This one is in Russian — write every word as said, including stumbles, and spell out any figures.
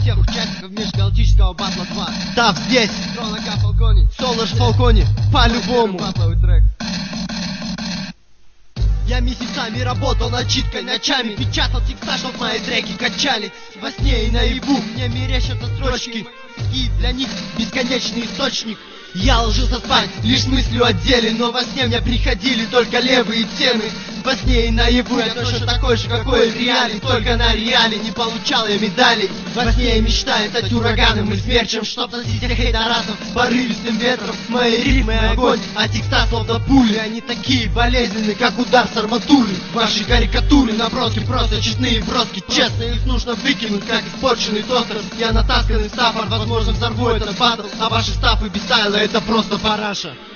всех участников межгалактического батла два. Тав здесь, Тронака Фалкони, Солош Фалкони, по-любому. батловый трек. Я месяцами работал над читкой, ночами печатал текста, чтоб мои треки качали. Во сне и наяву мне мерещатся строчки, и для них бесконечный источник. Я ложился спать лишь мыслью о деле, но во сне мне приходили только левые темы. Во сне и наяву я точно такой же, какой и в реале, только на реале не получал я медалей. Во сне я мечтаю стать ураганом и смерчем, чтоб носить хейтератов порывистым ветром. Мои ритмы огонь, а текста словно пули, они такие болезненные, как удар с арматуры. Ваши карикатуры, наброски просто честные броски, честно их нужно выкинуть, как испорченный тостер. Я натасканный стаффор, возможно взорву этот батл, а ваши стафы без стайла это просто параша.